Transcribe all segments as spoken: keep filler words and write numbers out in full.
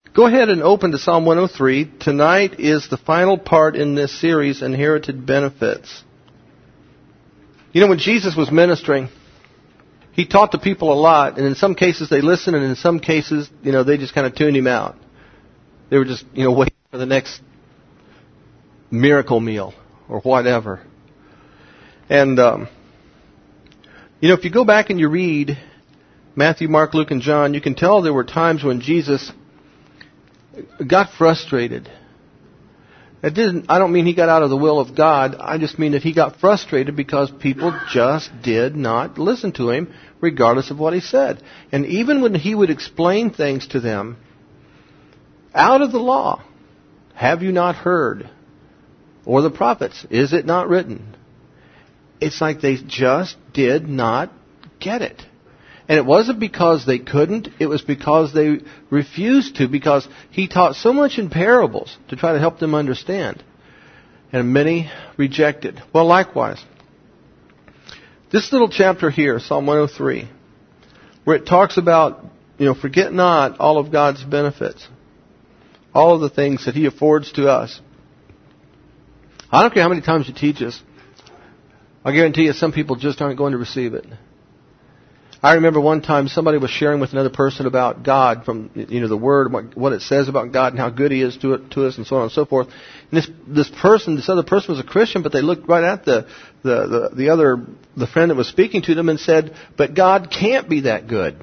Go ahead and open to Psalm one oh three. Tonight is the final part in this series, Inherited Benefits. You know, when Jesus was ministering, He taught the people a lot, and in some cases they listened, and in some cases, you know, they just kind of tuned Him out. They were just, you know, waiting for the next miracle meal or whatever. And, um, you know, if you go back and you read Matthew, Mark, Luke, and John, you can tell there were times when Jesus got frustrated. It didn't, I don't mean He got out of the will of God. I just mean that He got frustrated because people just did not listen to Him, regardless of what He said. And even when He would explain things to them, out of the law, have you not heard? Or the prophets, is it not written? It's like they just did not get it. And it wasn't because they couldn't, it was because they refused to, because He taught so much in parables to try to help them understand. And many rejected. Well, likewise, this little chapter here, Psalm one oh three, where it talks about, you know, forget not all of God's benefits, all of the things that He affords to us. I don't care how many times you teach us, I guarantee you some people just aren't going to receive it. I remember one time somebody was sharing with another person about God from, you know, the Word, what, what it says about God and how good He is to it, to us, and so on and so forth. And this this person, this other person was a Christian, but they looked right at the the the, the other the friend that was speaking to them and said, "But God can't be that good."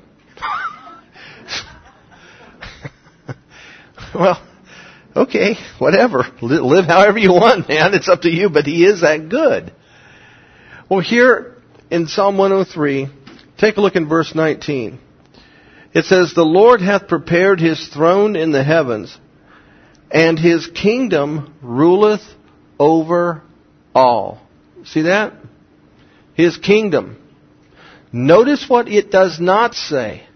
Well, okay, whatever. Live however you want, man. It's up to you. But He is that good. Well, here in Psalm one oh three. Take a look in verse nineteen. It says, "The Lord hath prepared His throne in the heavens, and His kingdom ruleth over all." See that? His kingdom. Notice what it does not say.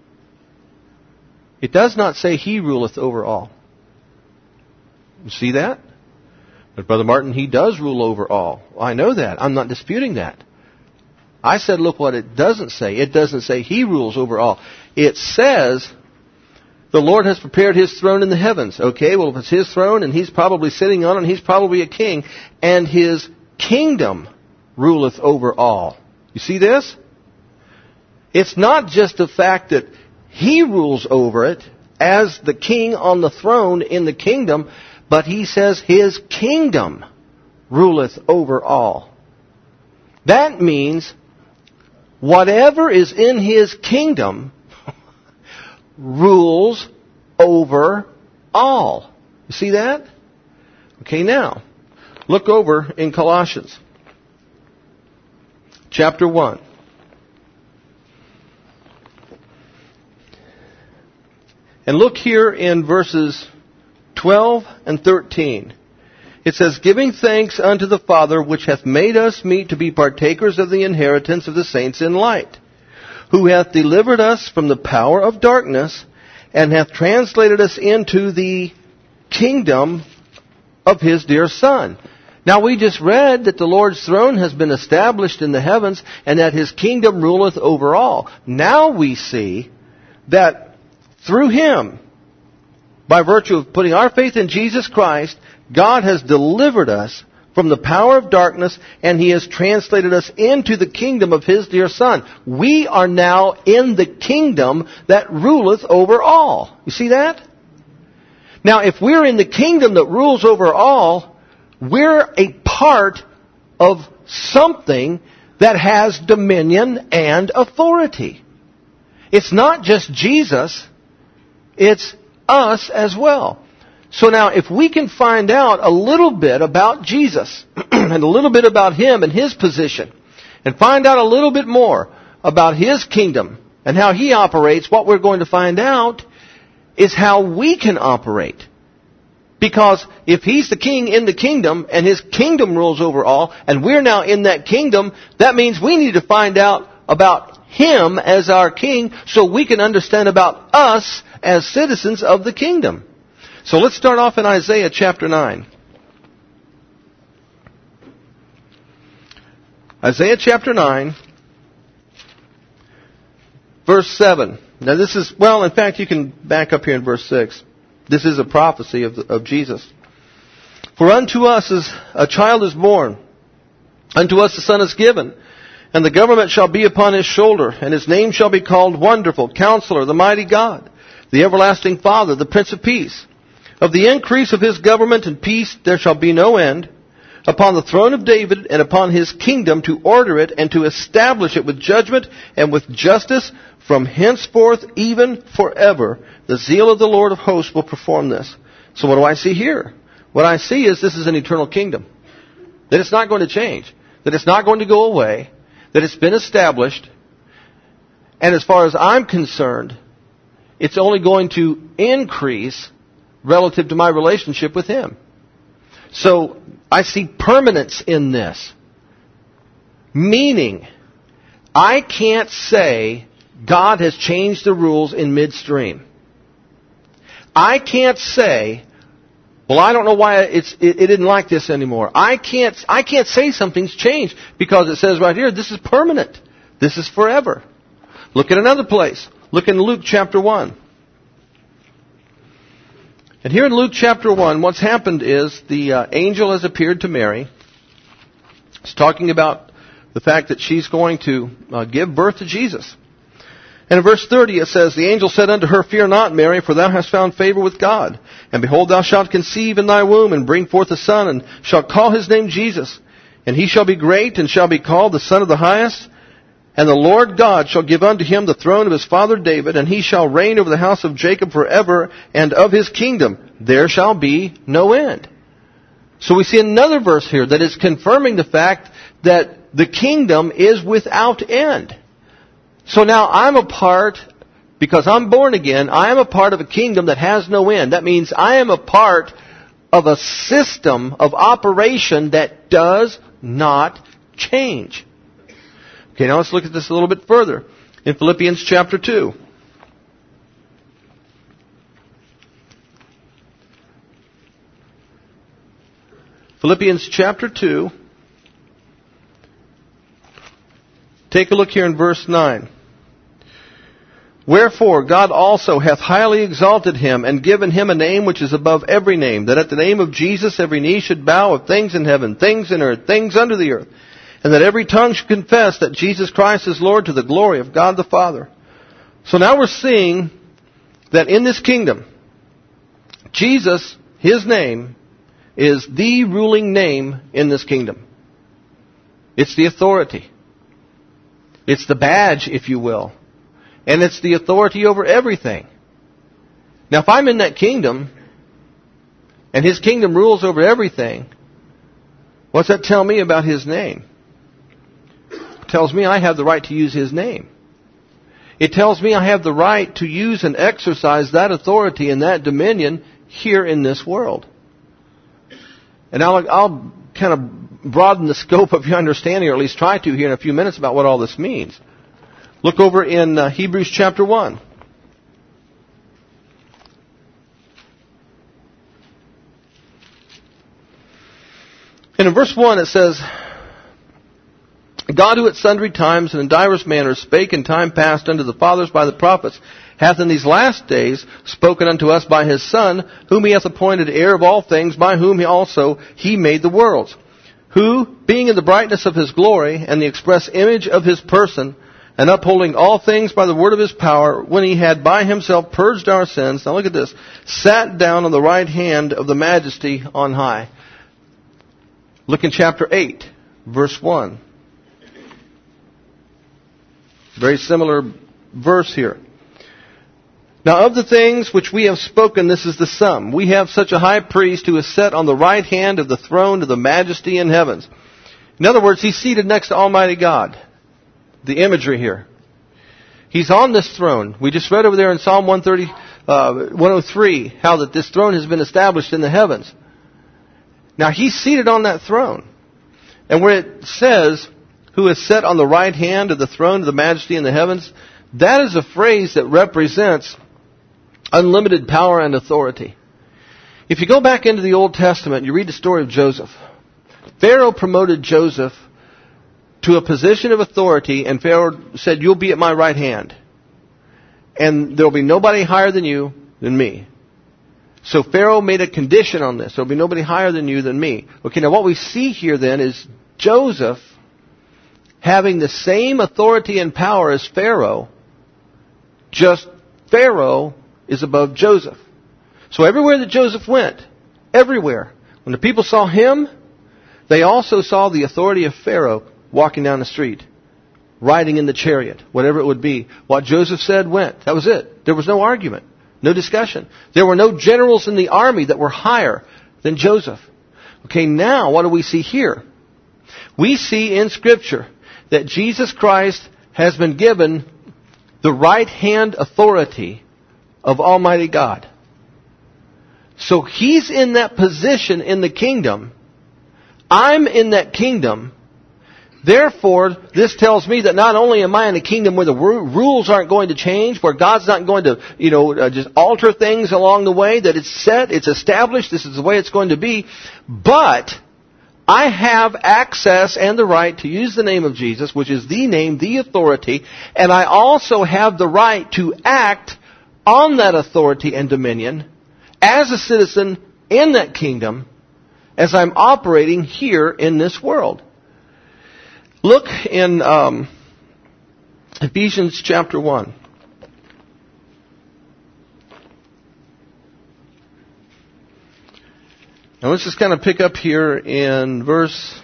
It does not say He ruleth over all. You see that? But Brother Martin, He does rule over all. I know that. I'm not disputing that. I said, look what it doesn't say. It doesn't say He rules over all. It says, the Lord has prepared His throne in the heavens. Okay, well, if it's His throne and He's probably sitting on it and He's probably a king, and His kingdom ruleth over all. You see this? It's not just the fact that He rules over it as the king on the throne in the kingdom, but He says His kingdom ruleth over all. That means whatever is in His kingdom rules over all. You see that? Okay, now, look over in Colossians chapter one. And look here in verses twelve and thirteen. It says, "Giving thanks unto the Father, which hath made us meet to be partakers of the inheritance of the saints in light, who hath delivered us from the power of darkness, and hath translated us into the kingdom of His dear Son." Now we just read that the Lord's throne has been established in the heavens, and that His kingdom ruleth over all. Now we see that through Him, by virtue of putting our faith in Jesus Christ, God has delivered us from the power of darkness, and He has translated us into the kingdom of His dear Son. We are now in the kingdom that ruleth over all. You see that? Now, if we're in the kingdom that rules over all, we're a part of something that has dominion and authority. It's not just Jesus, it's us as well. So now, if we can find out a little bit about Jesus and a little bit about Him and His position, and find out a little bit more about His kingdom and how He operates, what we're going to find out is how we can operate. Because if He's the king in the kingdom and His kingdom rules over all, and we're now in that kingdom, that means we need to find out about Him as our king so we can understand about us as citizens of the kingdom. So let's start off in Isaiah chapter nine. Isaiah chapter nine, verse seven. Now this is, well, in fact, you can back up here in verse six. This is a prophecy of, of Jesus. For unto us is a child is born, unto us a son is given, and the government shall be upon his shoulder, and his name shall be called Wonderful, Counselor, the Mighty God, the Everlasting Father, the Prince of Peace. Of the increase of his government and peace there shall be no end, upon the throne of David and upon his kingdom, to order it and to establish it with judgment and with justice from henceforth even forever. The zeal of the Lord of hosts will perform this. So what do I see here? What I see is this is an eternal kingdom. That it's not going to change. That it's not going to go away. That it's been established. And as far as I'm concerned, it's only going to increase relative to my relationship with Him. So I see permanence in this. Meaning, I can't say God has changed the rules in midstream. I can't say, well, I don't know why it's, it, it didn't like this anymore. I can't, I can't say something's changed because it says right here, this is permanent. This is forever. Look at another place. Look in Luke chapter one. And here in Luke chapter one, what's happened is the uh, angel has appeared to Mary. It's talking about the fact that she's going to uh, give birth to Jesus. And in verse thirty it says, the angel said unto her, Fear not, Mary, for thou hast found favor with God. And behold, thou shalt conceive in thy womb, and bring forth a son, and shalt call his name Jesus. And he shall be great, and shall be called the Son of the Highest. And the Lord God shall give unto him the throne of his father David, and he shall reign over the house of Jacob forever, and of his kingdom there shall be no end. So we see another verse here that is confirming the fact that the kingdom is without end. So now I'm a part, because I'm born again, I am a part of a kingdom that has no end. That means I am a part of a system of operation that does not change. Okay, now let's look at this a little bit further. In Philippians chapter two. Philippians chapter two. Take a look here in verse nine. Wherefore God also hath highly exalted him, and given him a name which is above every name, that at the name of Jesus every knee should bow, of things in heaven, things in earth, things under the earth, and that every tongue should confess that Jesus Christ is Lord, to the glory of God the Father. So now we're seeing that in this kingdom, Jesus, His name, is the ruling name in this kingdom. It's the authority. It's the badge, if you will. And it's the authority over everything. Now, if I'm in that kingdom, and His kingdom rules over everything, what's that tell me about His name? It tells me I have the right to use His name. It tells me I have the right to use and exercise that authority and that dominion here in this world. And I'll, I'll kind of broaden the scope of your understanding, or at least try to here in a few minutes, about what all this means. Look over in uh, Hebrews chapter one. And in verse one it says, God, who at sundry times and in divers manners spake in time past unto the fathers by the prophets, hath in these last days spoken unto us by His Son, whom He hath appointed heir of all things, by whom He also He made the worlds, who, being in the brightness of His glory and the express image of His person, and upholding all things by the word of His power, when He had by Himself purged our sins, now look at this, sat down on the right hand of the majesty on high. Look in chapter eight, verse one. Very similar verse here. Now of the things which we have spoken, this is the sum. We have such a high priest who is set on the right hand of the throne of the majesty in heavens. In other words, He's seated next to Almighty God. The imagery here. He's on this throne. We just read over there in Psalm one thirty, uh, one oh three how that this throne has been established in the heavens. Now He's seated on that throne. And where it says, who is set on the right hand of the throne of the majesty in the heavens, that is a phrase that represents unlimited power and authority. If you go back into the Old Testament and you read the story of Joseph, Pharaoh promoted Joseph to a position of authority, and Pharaoh said, you'll be at my right hand. And there will be nobody higher than you than me. So Pharaoh made a condition on this. There'll be nobody higher than you than me. Okay, now what we see here then is Joseph having the same authority and power as Pharaoh, just Pharaoh is above Joseph. So everywhere that Joseph went, everywhere, when the people saw him, they also saw the authority of Pharaoh walking down the street, riding in the chariot, whatever it would be. What Joseph said went. That was it. There was no argument, no discussion. There were no generals in the army that were higher than Joseph. Okay, now what do we see here? We see in Scripture that Jesus Christ has been given the right hand authority of Almighty God. So He's in that position in the kingdom. I'm in that kingdom. Therefore, this tells me that not only am I in a kingdom where the rules aren't going to change, where God's not going to, you know, uh, just alter things along the way, that it's set, it's established, this is the way it's going to be, but I have access and the right to use the name of Jesus, which is the name, the authority, and I also have the right to act on that authority and dominion as a citizen in that kingdom as I'm operating here in this world. Look in um, Ephesians chapter one. Now let's just kind of pick up here in verse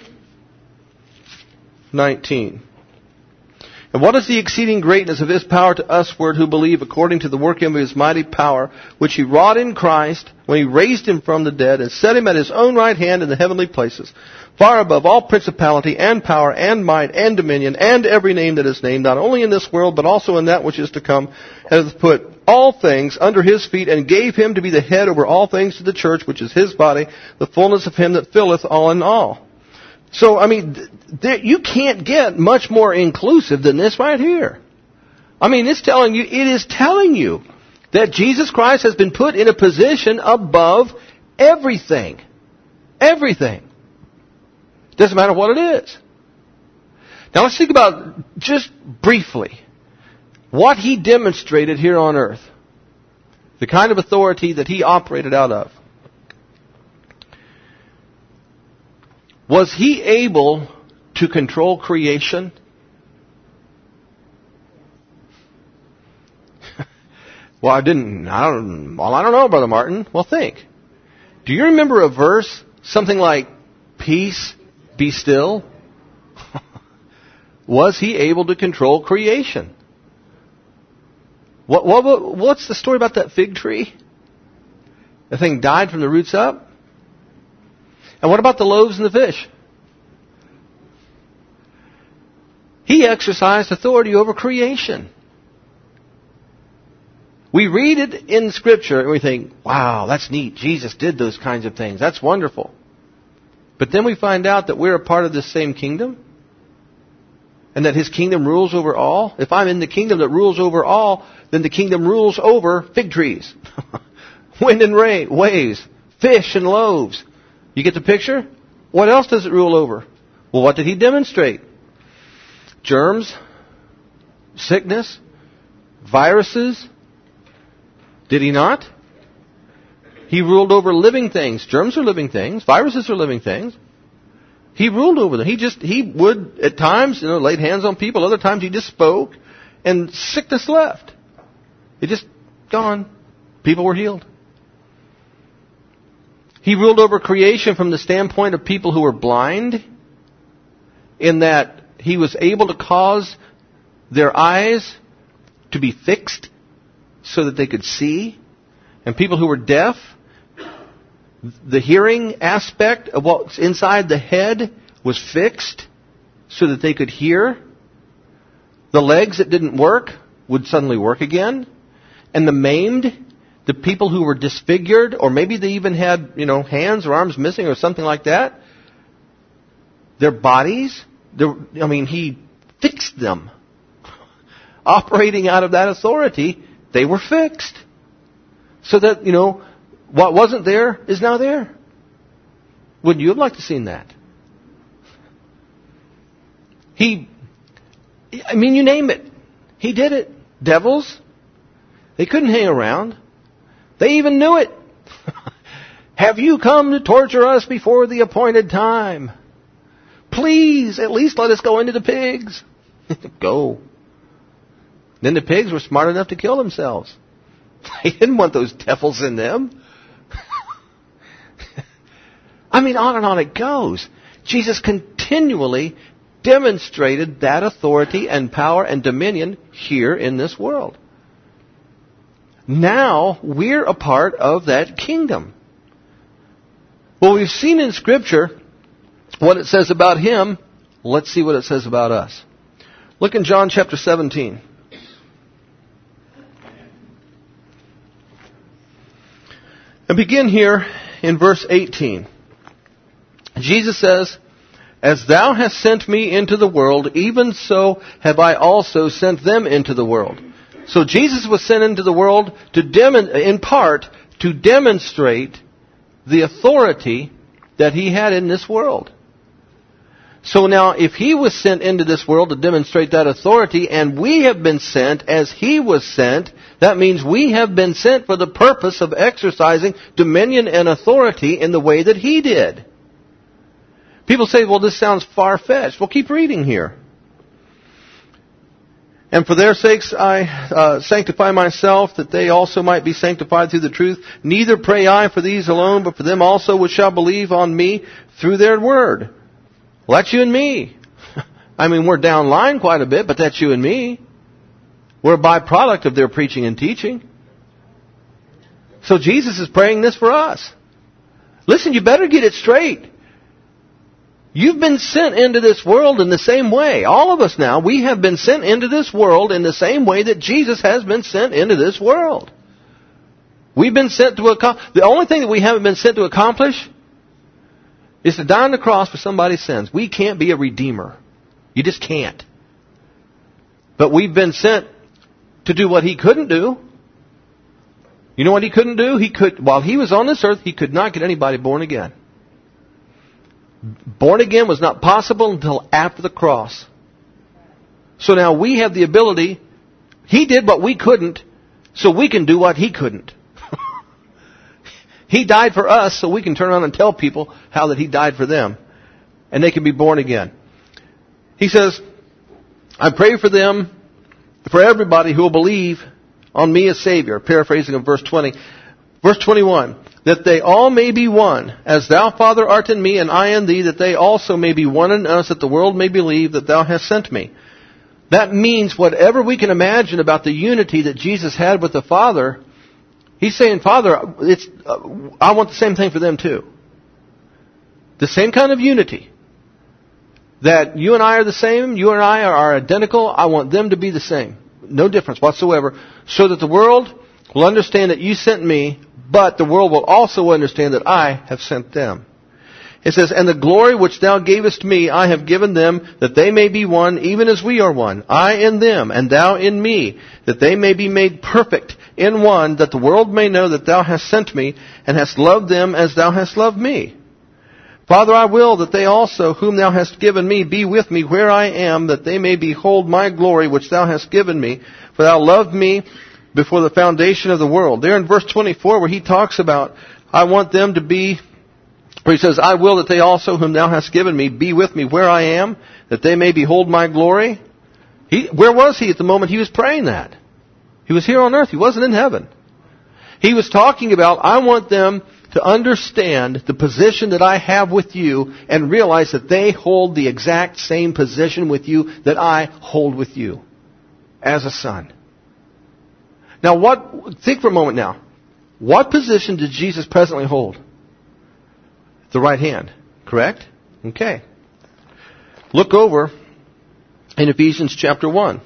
nineteen. And what is the exceeding greatness of His power to usward who believe according to the working of His mighty power, which He wrought in Christ when He raised Him from the dead and set Him at His own right hand in the heavenly places, far above all principality and power and might and dominion and every name that is named, not only in this world but also in that which is to come, hath put all things under His feet and gave Him to be the head over all things to the church, which is His body, the fullness of Him that filleth all in all. So, I mean, th- you can't get much more inclusive than this right here. I mean, it's telling you, it is telling you that Jesus Christ has been put in a position above everything. Everything. Doesn't matter what it is. Now let's think about, just briefly, what He demonstrated here on earth. The kind of authority that He operated out of. Was He able to control creation? Well, I didn't, I don't, well, I don't know, Brother Martin. Well, think. Do you remember a verse, something like, peace, be still? Was He able to control creation? What, what, what's the story about that fig tree? The thing died from the roots up? And what about the loaves and the fish? He exercised authority over creation. We read it in Scripture and we think, wow, that's neat. Jesus did those kinds of things. That's wonderful. But then we find out that we're a part of this same kingdom. And that His kingdom rules over all. If I'm in the kingdom that rules over all, then the kingdom rules over fig trees. Wind and rain, waves, fish and loaves. You get the picture? What else does it rule over? Well, what did He demonstrate? Germs, sickness, viruses. Did He not? He ruled over living things. Germs are living things. Viruses are living things. He ruled over them. He just, He would, at times, you know, laid hands on people. Other times He just spoke and sickness left. It just gone. People were healed. He ruled over creation from the standpoint of people who were blind, in that He was able to cause their eyes to be fixed so that they could see. And people who were deaf, the hearing aspect of what's inside the head was fixed so that they could hear. The legs that didn't work would suddenly work again. And the maimed, the people who were disfigured, or maybe they even had, you know, hands or arms missing or something like that, their bodies, their, I mean, He fixed them. Operating out of that authority, they were fixed. So that, you know, what wasn't there is now there. Wouldn't you have liked to have seen that? He, I mean, you name it. He did it. Devils, they couldn't hang around. They even knew it. Have you come to torture us before the appointed time? Please, at least let us go into the pigs. Go. Then the pigs were smart enough to kill themselves. They didn't want those devils in them. I mean, on and on it goes. Jesus continually demonstrated that authority and power and dominion here in this world. Now we're a part of that kingdom. Well, we've seen in Scripture what it says about Him. Let's see what it says about us. Look in John chapter seventeen. And begin here in verse eighteen. Jesus says, As thou hast sent me into the world, even so have I also sent them into the world. So Jesus was sent into the world to dem- in part to demonstrate the authority that He had in this world. So now, if He was sent into this world to demonstrate that authority, and we have been sent as He was sent, that means we have been sent for the purpose of exercising dominion and authority in the way that He did. People say, well, this sounds far-fetched. Well, keep reading here. And for their sakes I uh, sanctify myself, that they also might be sanctified through the truth. Neither pray I for these alone, but for them also which shall believe on me through their word. Well, that's you and me. I mean, we're down line quite a bit, but that's you and me. We're a byproduct of their preaching and teaching. So Jesus is praying this for us. Listen, you better get it straight. You've been sent into this world in the same way. All of us now, we have been sent into this world in the same way that Jesus has been sent into this world. We've been sent to accomplish. The only thing that we haven't been sent to accomplish is to die on the cross for somebody's sins. We can't be a redeemer. You just can't. But we've been sent to do what He couldn't do. You know what He couldn't do? He could, while He was on this earth, He could not get anybody born again. Born again was not possible until after the cross. So now we have the ability. He did what we couldn't, so we can do what He couldn't. He died for us, so we can turn around and tell people how that He died for them. And they can be born again. He says, I pray for them, for everybody who will believe on me as Savior. Paraphrasing of verse twenty. Verse twenty-one. That they all may be one, as Thou, Father, art in me, and I in Thee, that they also may be one in us, that the world may believe that Thou hast sent me. That means whatever we can imagine about the unity that Jesus had with the Father, He's saying, Father, it's, uh, I want the same thing for them too. The same kind of unity. That you and I are the same, you and I are identical, I want them to be the same. No difference whatsoever. So that the world will understand that you sent me, but the world will also understand that I have sent them. It says, And the glory which Thou gavest me, I have given them, that they may be one, even as we are one. I in them, and Thou in me, that they may be made perfect in one, that the world may know that Thou hast sent me, and hast loved them as Thou hast loved me. Father, I will that they also, whom Thou hast given me, be with me where I am, that they may behold my glory which Thou hast given me. For Thou loved me before the foundation of the world. There in verse twenty-four where he talks about, I want them to be, where he says, I will that they also, whom Thou hast given me, be with me where I am, that they may behold my glory. He, where was he at the moment he was praying that? He was here on earth. He wasn't in heaven. He was talking about, I want them to understand the position that I have with you and realize that they hold the exact same position with you that I hold with you as a son. Now what, think for a moment now. What position did Jesus presently hold? The right hand, correct? Okay. Look over in Ephesians chapter one.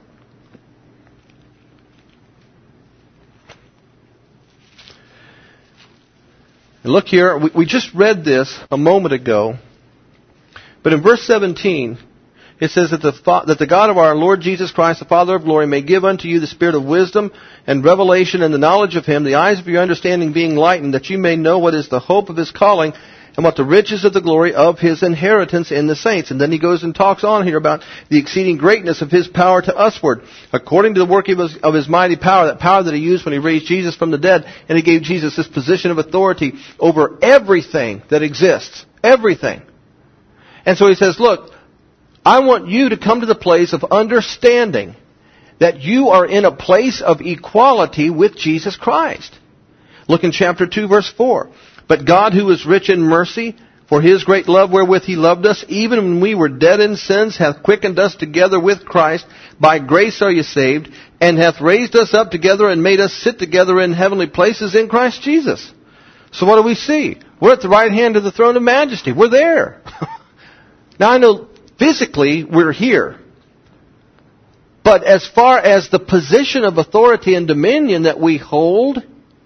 And look here, we, we just read this a moment ago, but in verse seventeen, it says that the, that the God of our Lord Jesus Christ, the Father of glory, may give unto you the spirit of wisdom and revelation and the knowledge of Him, the eyes of your understanding being lightened, that you may know what is the hope of His calling, and what the riches of the glory of His inheritance in the saints. And then he goes and talks on here about the exceeding greatness of His power to usward, according to the working of His, of His mighty power, that power that He used when He raised Jesus from the dead, and He gave Jesus this position of authority over everything that exists. Everything. And so He says, look, I want you to come to the place of understanding that you are in a place of equality with Jesus Christ. Look in chapter two, verse four. But God, who is rich in mercy, for His great love wherewith He loved us, even when we were dead in sins, hath quickened us together with Christ. By grace are you saved, and hath raised us up together and made us sit together in heavenly places in Christ Jesus. So what do we see? We're at the right hand of the throne of majesty. We're there. Now I know physically we're here. But as far as the position of authority and dominion that we hold,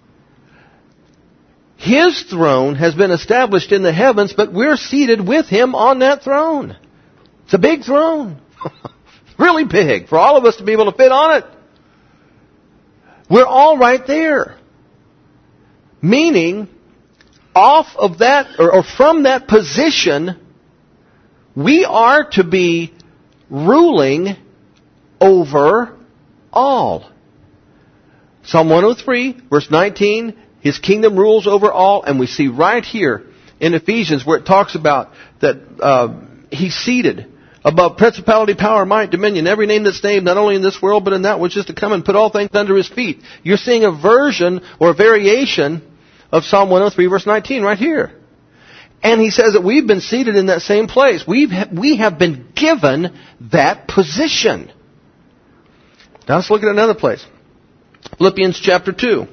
His throne has been established in the heavens, but we're seated with Him on that throne. It's a big throne. Really big for all of us to be able to fit on it. We're all right there. Meaning, off of that, or, or from that position, we are to be ruling over all. Psalm one oh three, verse nineteen, His kingdom rules over all. And we see right here in Ephesians where it talks about that uh, He's seated above principality, power, might, dominion, every name that's named, not only in this world but in that which is to come, and put all things under His feet. You're seeing a version or a variation of Psalm one oh three, verse nineteen right here. And he says that we've been seated in that same place. We've we have been given that position. Now let's look at another place. Philippians chapter two.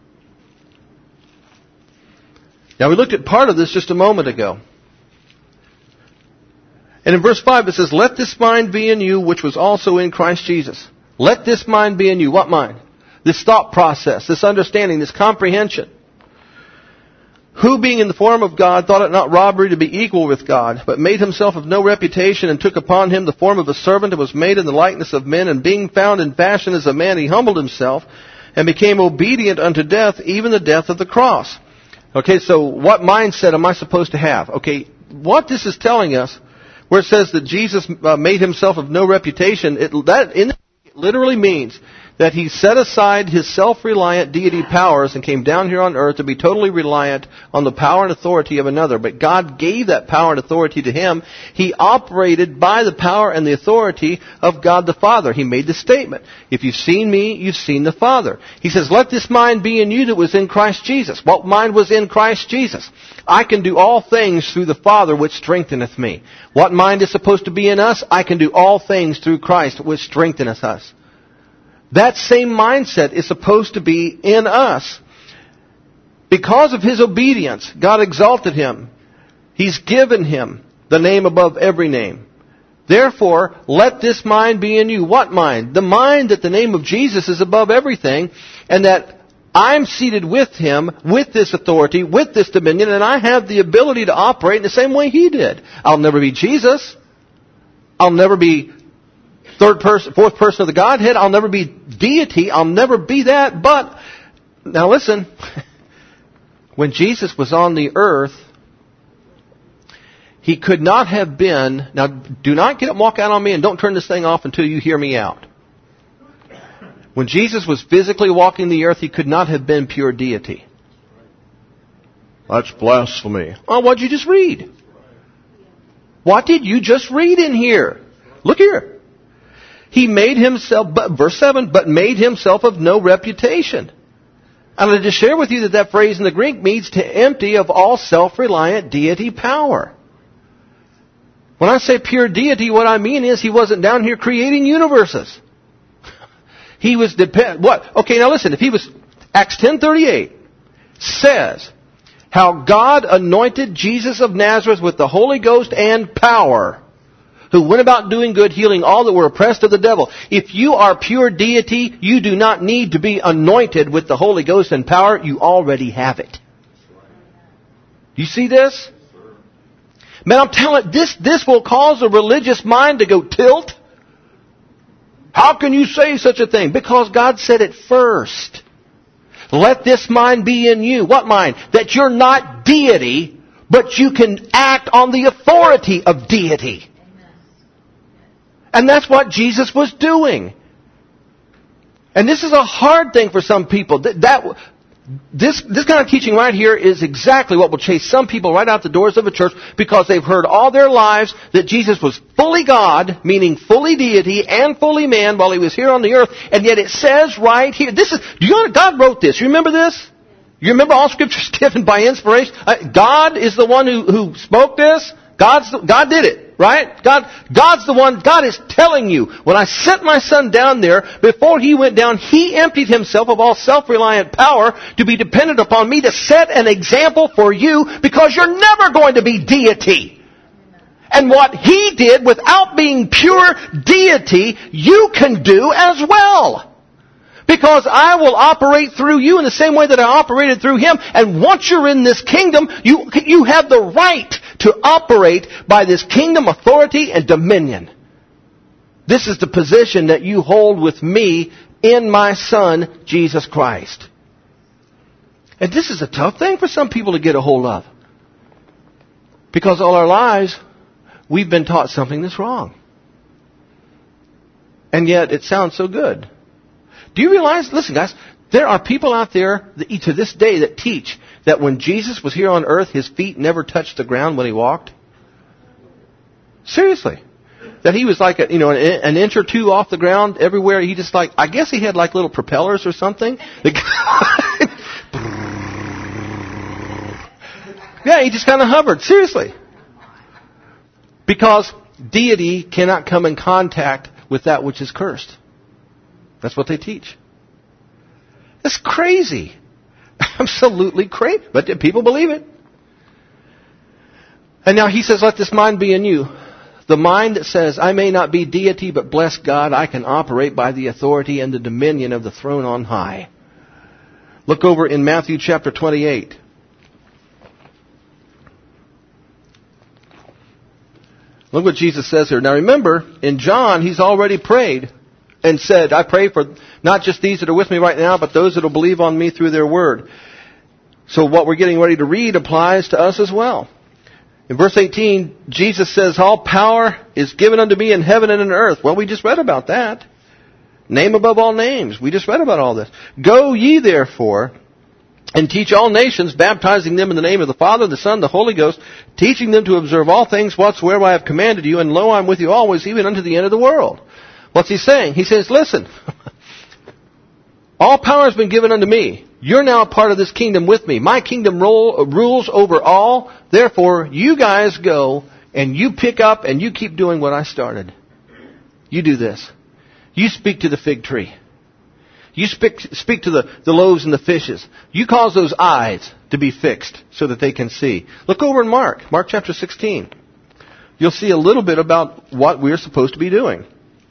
Now we looked at part of this just a moment ago. And in verse five it says, let this mind be in you which was also in Christ Jesus. Let this mind be in you. What mind? This thought process, this understanding, this comprehension. Who being in the form of God thought it not robbery to be equal with God, but made Himself of no reputation, and took upon Him the form of a servant, and was made in the likeness of men, and being found in fashion as a man, He humbled Himself, and became obedient unto death, even the death of the cross. Okay, so what mindset am I supposed to have? Okay, what this is telling us, where it says that Jesus uh, made Himself of no reputation, it, that in, it literally means that He set aside His self-reliant deity powers and came down here on earth to be totally reliant on the power and authority of another. But God gave that power and authority to Him. He operated by the power and the authority of God the Father. He made the statement, if you've seen me, you've seen the Father. He says, let this mind be in you that was in Christ Jesus. What mind was in Christ Jesus? I can do all things through the Father which strengtheneth me. What mind is supposed to be in us? I can do all things through Christ which strengtheneth us. That same mindset is supposed to be in us. Because of His obedience, God exalted Him. He's given Him the name above every name. Therefore, let this mind be in you. What mind? The mind that the name of Jesus is above everything, and that I'm seated with Him, with this authority, with this dominion, and I have the ability to operate in the same way He did. I'll never be Jesus. I'll never be third person, fourth person of the Godhead. I'll never be deity. I'll never be that. But, now listen, when Jesus was on the earth, He could not have been, now do not get up and walk out on me, and don't turn this thing off until you hear me out. When Jesus was physically walking the earth, He could not have been pure deity. That's blasphemy. Oh, what did you just read? What did you just read in here? Look here. He made Himself, verse seven, but made Himself of no reputation. And I just share with you that that phrase in the Greek means to empty of all self-reliant deity power. When I say pure deity, what I mean is He wasn't down here creating universes. He was depend. What? Okay, now listen. If He was, Acts ten thirty-eight says how God anointed Jesus of Nazareth with the Holy Ghost and power, who went about doing good, healing all that were oppressed of the devil. If you are pure deity, you do not need to be anointed with the Holy Ghost and power. You already have it. Do you see this? Man, I'm telling you, this, this will cause a religious mind to go tilt. How can you say such a thing? Because God said it first. Let this mind be in you. What mind? That you're not deity, but you can act on the authority of deity. And that's what Jesus was doing. And this is a hard thing for some people. That, that This, this kind of teaching right here is exactly what will chase some people right out the doors of a church, because they've heard all their lives that Jesus was fully God, meaning fully deity and fully man while he was here on the earth. And yet it says right here, this is, do you know, God wrote this. You remember this? You remember all scriptures given by inspiration? Uh, God is the one who, who spoke this. God's the, God did it, right? God, God's the one, God is telling you, when I sent my son down there, before he went down, he emptied himself of all self-reliant power to be dependent upon me to set an example for you, because you're never going to be deity. And what he did without being pure deity, you can do as well. Because I will operate through you in the same way that I operated through him. And once you're in this kingdom, you, you have the right to operate by this kingdom authority and dominion. This is the position that you hold with me in my Son, Jesus Christ. And this is a tough thing for some people to get a hold of. Because all our lives, we've been taught something that's wrong. And yet it sounds so good. Do you realize, listen guys, there are people out there that, to this day that teach that when Jesus was here on earth, his feet never touched the ground when he walked? Seriously. That he was like a, you know, an, an inch or two off the ground everywhere. He just like, I guess he had like little propellers or something. Yeah, he just kind of hovered. Seriously. Because deity cannot come in contact with that which is cursed. That's what they teach. That's crazy. Absolutely crazy. But people believe it. And now he says, let this mind be in you. The mind that says, I may not be deity, but bless God, I can operate by the authority and the dominion of the throne on high. Look over in Matthew chapter twenty-eight. Look what Jesus says here. Now remember, in John, he's already prayed and said, I pray for not just these that are with me right now, but those that will believe on me through their word. So what we're getting ready to read applies to us as well. In verse eighteen, Jesus says, all power is given unto me in heaven and in earth. Well, we just read about that. Name above all names. We just read about all this. Go ye therefore and teach all nations, baptizing them in the name of the Father, the Son, the Holy Ghost, teaching them to observe all things whatsoever I have commanded you, and lo, I'm with you always, even unto the end of the world. What's he saying? He says, listen, all power has been given unto me. You're now a part of this kingdom with me. My kingdom roll, rules over all. Therefore, you guys go and you pick up and you keep doing what I started. You do this. You speak to the fig tree. You speak, speak to the, the loaves and the fishes. You cause those eyes to be fixed so that they can see. Look over in Mark, Mark chapter sixteen. You'll see a little bit about what we're supposed to be doing.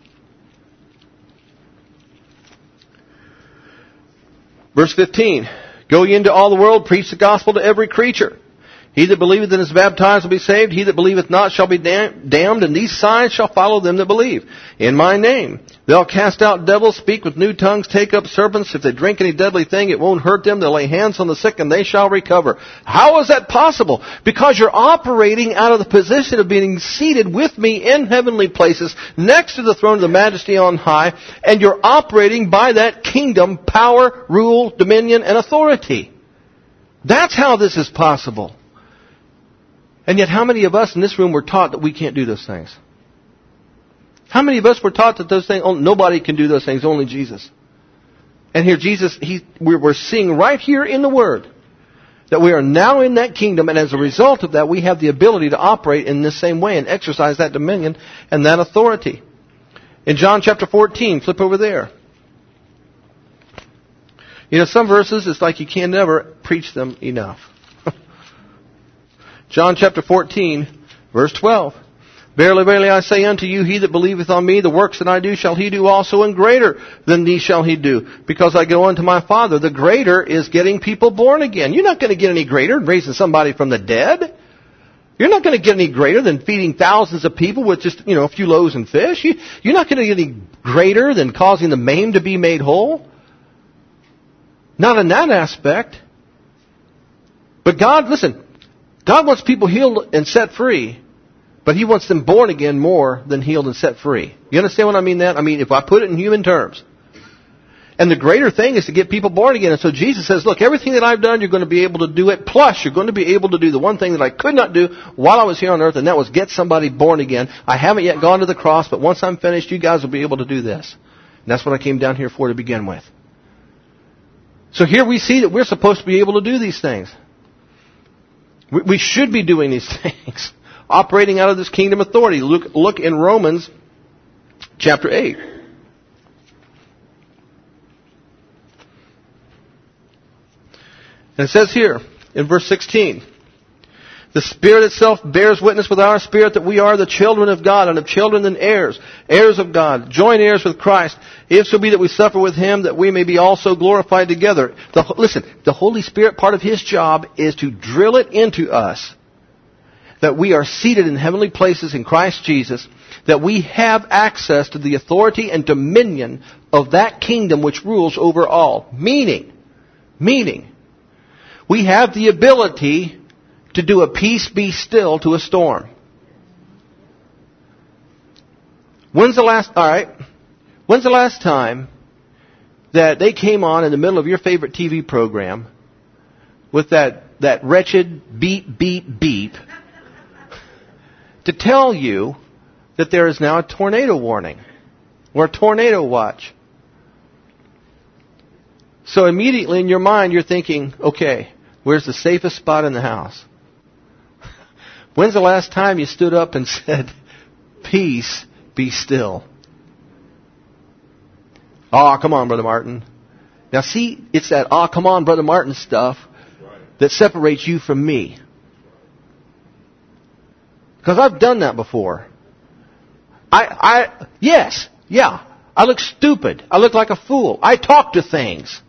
Verse fifteen, go ye into all the world, preach the gospel to every creature. He that believeth and is baptized will be saved. He that believeth not shall be damned. And these signs shall follow them that believe. In my name they'll cast out devils, speak with new tongues, take up serpents. If they drink any deadly thing, it won't hurt them. They'll lay hands on the sick and they shall recover. How is that possible? Because you're operating out of the position of being seated with me in heavenly places, next to the throne of the majesty on high, and you're operating by that kingdom, power, rule, dominion, and authority. That's how this is possible. And yet how many of us in this room were taught that we can't do those things? How many of us were taught that those things, oh, nobody can do those things, only Jesus? And here Jesus, he, we're seeing right here in the Word that we are now in that kingdom, and as a result of that, we have the ability to operate in this same way and exercise that dominion and that authority. In John chapter fourteen, flip over there. You know, some verses, it's like you can never preach them enough. John chapter fourteen, verse twelve. Verily, verily, I say unto you, he that believeth on me, the works that I do shall he do also, and greater than these shall he do. Because I go unto my Father. The greater is getting people born again. You're not going to get any greater than raising somebody from the dead. You're not going to get any greater than feeding thousands of people with just, you know, a few loaves and fish. You, you're not going to get any greater than causing the maimed to be made whole. Not in that aspect. But God, listen, God wants people healed and set free, but He wants them born again more than healed and set free. You understand what I mean that? I mean, if I put it in human terms. And the greater thing is to get people born again. And so Jesus says, look, everything that I've done, you're going to be able to do it. Plus, you're going to be able to do the one thing that I could not do while I was here on earth, and that was get somebody born again. I haven't yet gone to the cross, but once I'm finished, you guys will be able to do this. And that's what I came down here for to begin with. So here we see that we're supposed to be able to do these things. We, we should be doing these things. Operating out of this kingdom authority. Look, look in Romans chapter eight. And it says here, in verse sixteen, the Spirit itself bears witness with our spirit that we are the children of God, and of children then heirs, heirs of God, joint heirs with Christ, if so be that we suffer with Him, that we may be also glorified together. The, listen, the Holy Spirit, part of His job is to drill it into us that we are seated in heavenly places in Christ Jesus, that we have access to the authority and dominion of that kingdom which rules over all. Meaning, meaning, we have the ability to do a peace be still to a storm. When's the last, all right, when's the last time that they came on in the middle of your favorite T V program with that, that wretched beep, beep, beep to tell you that there is now a tornado warning or a tornado watch? So immediately in your mind you're thinking, okay, where's the safest spot in the house? When's the last time you stood up and said, peace, be still? Oh, come on, Brother Martin. Now see, it's that, oh, come on, Brother Martin stuff that separates you from me. Because I've done that before. I, I, yes, yeah, I look stupid. I look like a fool. I talk to things.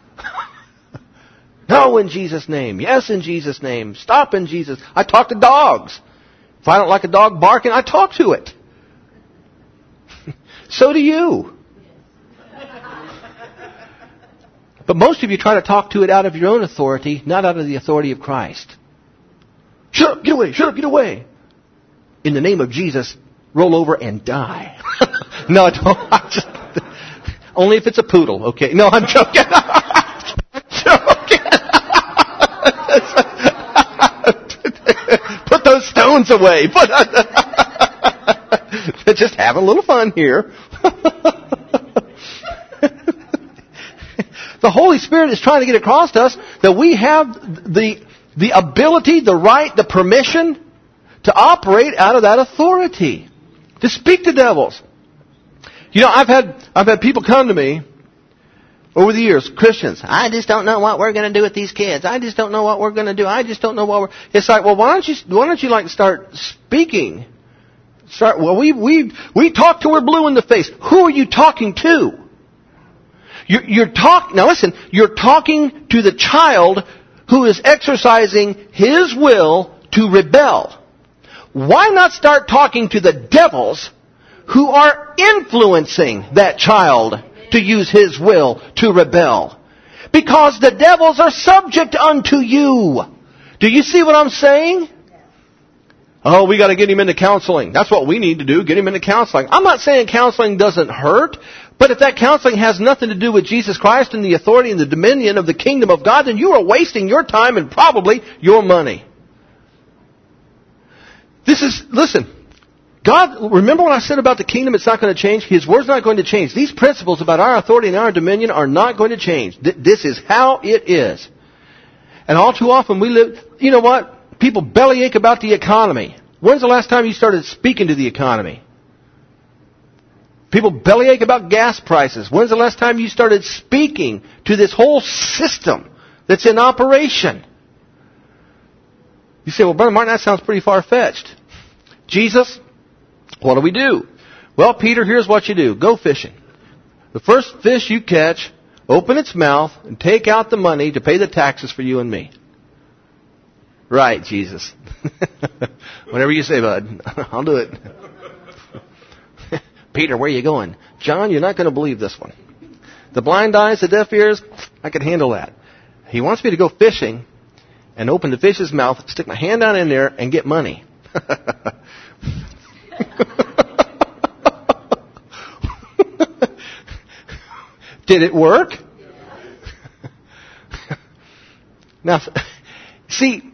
No, in Jesus' name. Yes, in Jesus' name. Stop in Jesus. I talk to dogs. If I don't like a dog barking, I talk to it. So do you. But most of you try to talk to it out of your own authority, not out of the authority of Christ. Shut up, get away, shut up, get away. In the name of Jesus, roll over and die. No, I don't. I just, only if it's a poodle, okay? No, I'm joking. I'm joking. Put those stones away. Put, just having a little fun here. The Holy Spirit is trying to get across to us that we have the, the ability, the right, the permission to operate out of that authority. To speak to devils. You know, I've had, I've had people come to me over the years, Christians, I just don't know what we're going to do with these kids. I just don't know what we're going to do. I just don't know what we're... It's like, well, why don't you, why don't you like start speaking? Start, well, we, we, we talk till we're blue in the face. Who are you talking to? You're, you're talk, now listen, you're talking to the child who is exercising his will to rebel. Why not start talking to the devils who are influencing that child to use his will to rebel? Because the devils are subject unto you. Do you see what I'm saying? Oh, we got to get him into counseling. That's what we need to do, get him into counseling. I'm not saying counseling doesn't hurt, but if that counseling has nothing to do with Jesus Christ and the authority and the dominion of the kingdom of God, then you are wasting your time and probably your money. This is, listen, God, remember what I said about the kingdom? It's not going to change. His word's not going to change. These principles about our authority and our dominion are not going to change. This is how it is. And all too often we live, you know what? People bellyache about the economy. When's the last time you started speaking to the economy? People bellyache about gas prices. When's the last time you started speaking to this whole system that's in operation? You say, well, Brother Martin, that sounds pretty far-fetched. Jesus, what do we do? Well, Peter, here's what you do. Go fishing. The first fish you catch, open its mouth and take out the money to pay the taxes for you and me. Right, Jesus. Whatever you say, bud. I'll do it. Peter, where are you going? John, you're not going to believe this one. The blind eyes, the deaf ears, I could handle that. He wants me to go fishing, and open the fish's mouth, stick my hand down in there, and get money. Did it work? Now, see,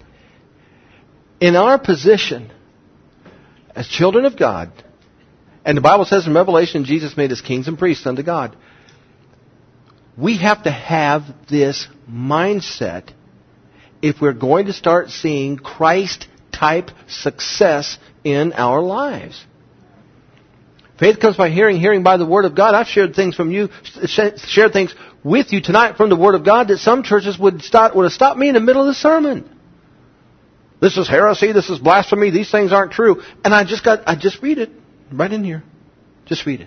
in our position as children of God, and the Bible says in Revelation, Jesus made us kings and priests unto God. We have to have this mindset if we're going to start seeing Christ-type success in our lives. Faith comes by hearing, hearing by the Word of God. I've shared things from you, shared things with you tonight from the Word of God that some churches would start, would have stopped me in the middle of the sermon. This is heresy. This is blasphemy. These things aren't true. And I just got, I just read it right in here. Just read it.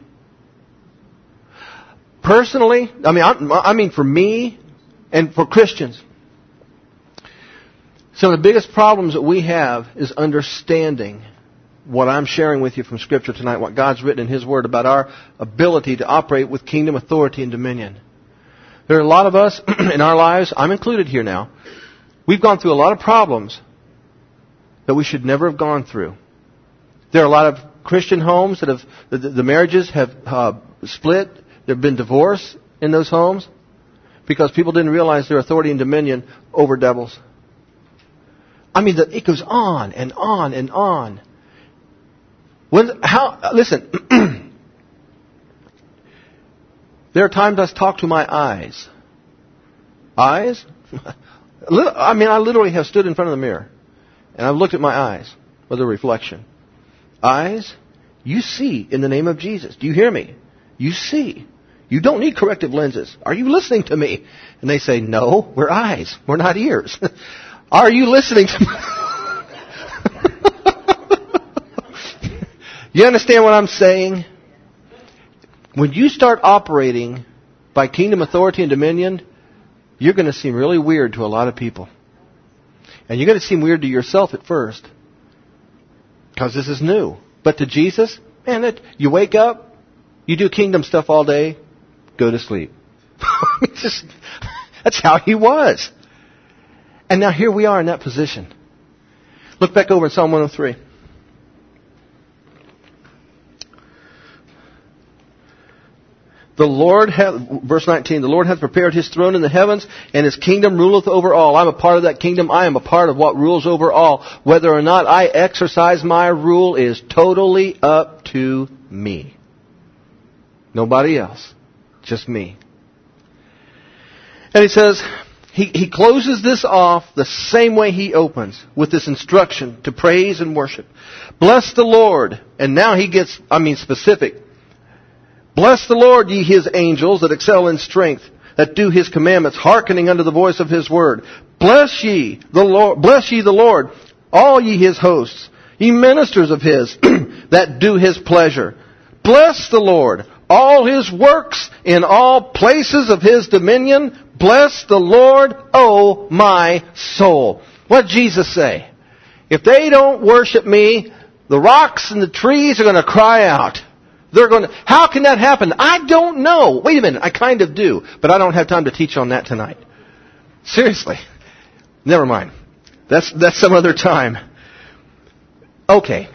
Personally, I mean, I, I mean for me and for Christians, some of the biggest problems that we have is understanding what I'm sharing with you from Scripture tonight, what God's written in His Word about our ability to operate with kingdom authority and dominion. There are a lot of us in our lives, I'm included here now, we've gone through a lot of problems that we should never have gone through. There are a lot of Christian homes that have, the, the marriages have uh, split. There have been divorce in those homes because people didn't realize their authority and dominion over devils. I mean, the, it goes on and on and on. When, how, listen, there are times I talk to my eyes. Eyes? I mean, I literally have stood in front of the mirror and I've looked at my eyes with a reflection. Eyes, you see in the name of Jesus. Do you hear me? You see. You don't need corrective lenses. Are you listening to me? And they say, no, we're eyes. We're not ears. Are you listening to me? You understand what I'm saying? When you start operating by kingdom authority and dominion, you're going to seem really weird to a lot of people. And you're going to seem weird to yourself at first. Because this is new. But to Jesus, man, it, you wake up, you do kingdom stuff all day, go to sleep. Just, that's how He was. And now here we are in that position. Look back over in Psalm one oh three. The Lord hath, verse nineteen, the Lord hath prepared His throne in the heavens, and His kingdom ruleth over all. I'm a part of that kingdom. I am a part of what rules over all. Whether or not I exercise my rule is totally up to me. Nobody else. Just me. And he says, he, he closes this off the same way he opens, with this instruction to praise and worship. Bless the Lord. And now he gets, I mean, specific. Bless the Lord, ye His angels that excel in strength, that do His commandments, hearkening unto the voice of His word. Bless ye the Lord, bless ye the Lord, all ye His hosts, ye ministers of His, that do His pleasure. Bless the Lord, all His works in all places of His dominion. Bless the Lord, O my soul. What did Jesus say? If they don't worship me, the rocks and the trees are going to cry out. They're going to, how can that happen? I don't know. Wait a minute, I kind of do, but I don't have time to teach on that tonight. Seriously. Never mind. That's that's some other time. Okay.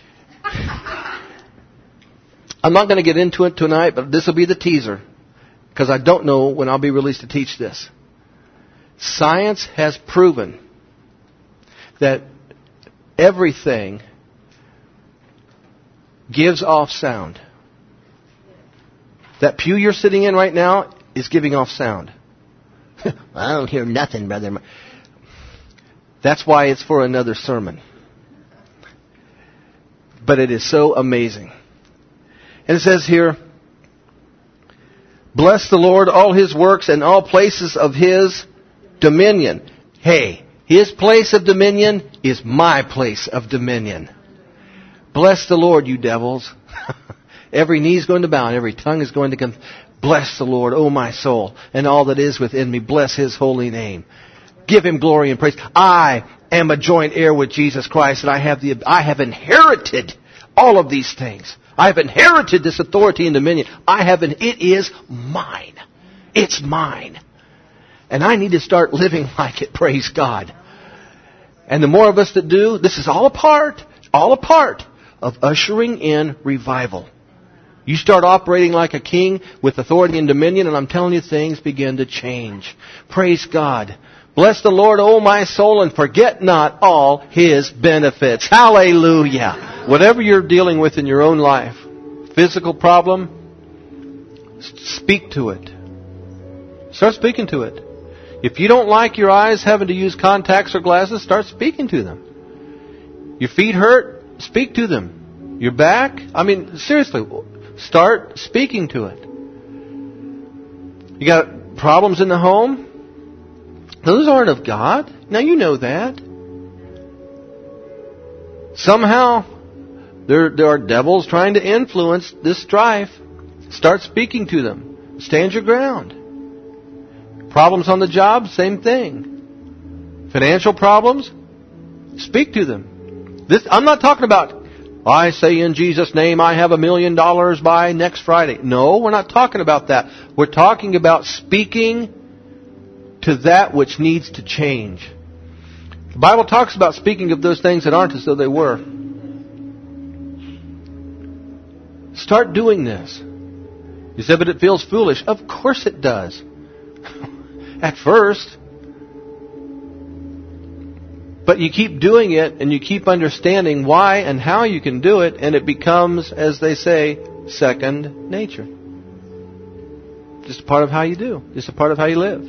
I'm not going to get into it tonight, but this will be the teaser, because I don't know when I'll be released to teach this. Science has proven that everything gives off sound. That pew you're sitting in right now is giving off sound. I don't hear nothing, brother. That's why it's for another sermon. But it is so amazing. And it says here, bless the Lord, all His works, and all places of His dominion. Hey, His place of dominion is my place of dominion. Bless the Lord, you devils. Every knee is going to bow and every tongue is going to confess. Bless the Lord, O my soul, and all that is within me. Bless His holy name. Give Him glory and praise. I am a joint heir with Jesus Christ, and I have the I have inherited all of these things. I have inherited this authority and dominion. I have an, it is mine. It's mine. And I need to start living like it, praise God. And the more of us that do, this is all a part, all a part of ushering in revival. You start operating like a king with authority and dominion, and I'm telling you, things begin to change. Praise God. Bless the Lord, O my soul, and forget not all His benefits. Hallelujah. Whatever you're dealing with in your own life, physical problem, speak to it. Start speaking to it. If you don't like your eyes having to use contacts or glasses, start speaking to them. Your feet hurt, speak to them. Your back, I mean, seriously, start speaking to it. You got problems in the home? Those aren't of God. Now you know that. Somehow there, there are devils trying to influence this strife. Start speaking to them. Stand your ground. Problems on the job, same thing. Financial problems, speak to them. This, I'm not talking about, I say in Jesus' name I have a million dollars by next Friday. No, we're not talking about that. We're talking about speaking to that which needs to change. The Bible talks about speaking of those things that aren't as though they were. Start doing this. You said, but it feels foolish. Of course it does. At first. But you keep doing it and you keep understanding why and how you can do it, and it becomes, as they say, second nature. Just a part of how you do. Just a part of how you live.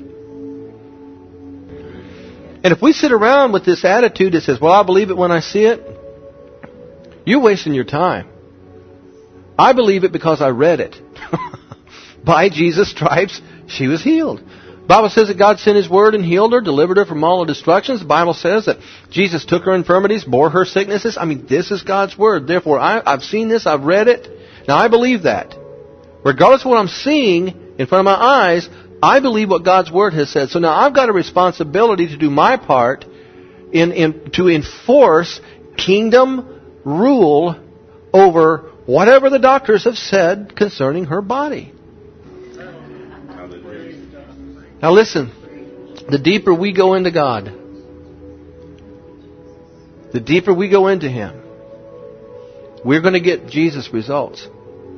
And if we sit around with this attitude that says, well, I believe it when I see it, you're wasting your time. I believe it because I read it. By Jesus' stripes, she was healed. The Bible says that God sent His word and healed her, delivered her from all her destructions. The Bible says that Jesus took her infirmities, bore her sicknesses. I mean, this is God's word. Therefore, I, I've seen this, I've read it. Now, I believe that. Regardless of what I'm seeing in front of my eyes, I believe what God's word has said. So now I've got a responsibility to do my part in, in to enforce kingdom rule over whatever the doctors have said concerning her body. Now listen, the deeper we go into God, the deeper we go into Him, we're going to get Jesus results.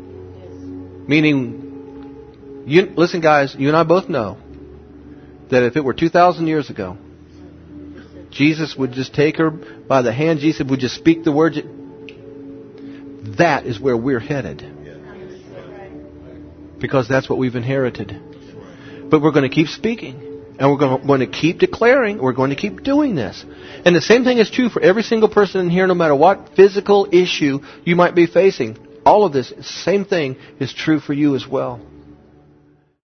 Meaning, you, listen guys, you and I both know that if it were two thousand years ago, Jesus would just take her by the hand, Jesus would just speak the words. That is where we're headed. Because that's what we've inherited. But we're going to keep speaking. And we're going to, going to keep declaring. We're going to keep doing this. And the same thing is true for every single person in here, no matter what physical issue you might be facing. All of this, same thing is true for you as well.